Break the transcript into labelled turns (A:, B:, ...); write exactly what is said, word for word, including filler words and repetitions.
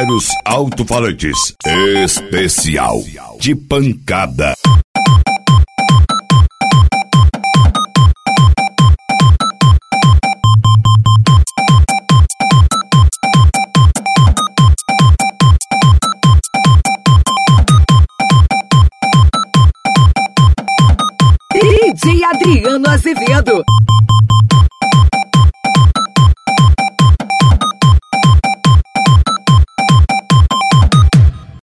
A: Eros Alto-Falantes. Especial de pancada.
B: D J Adriano Azevedo.